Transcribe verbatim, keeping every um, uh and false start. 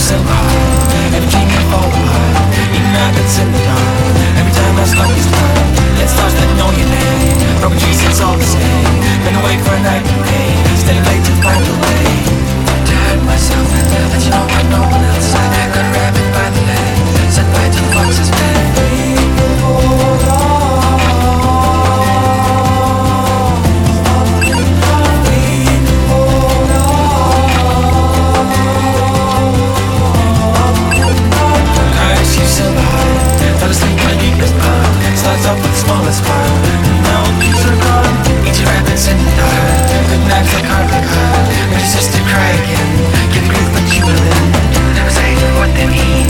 so hard, every dream will fall apart. Eating rabbits in the dark, every time I stop this time. Let's stars that know your name, broken trees, it's all the same. Been awake for a night of pain, stay late to find a way to hurt myself, but you know I'm no one else. I got a rabbit by the leg, set by to the fox's bed. Starts off with the smallest part. Now these are gone. Eat your rabbits in the dark. Good nights like hard like hard. Made your sister cry again. Give grief but you will in. Never say what they mean.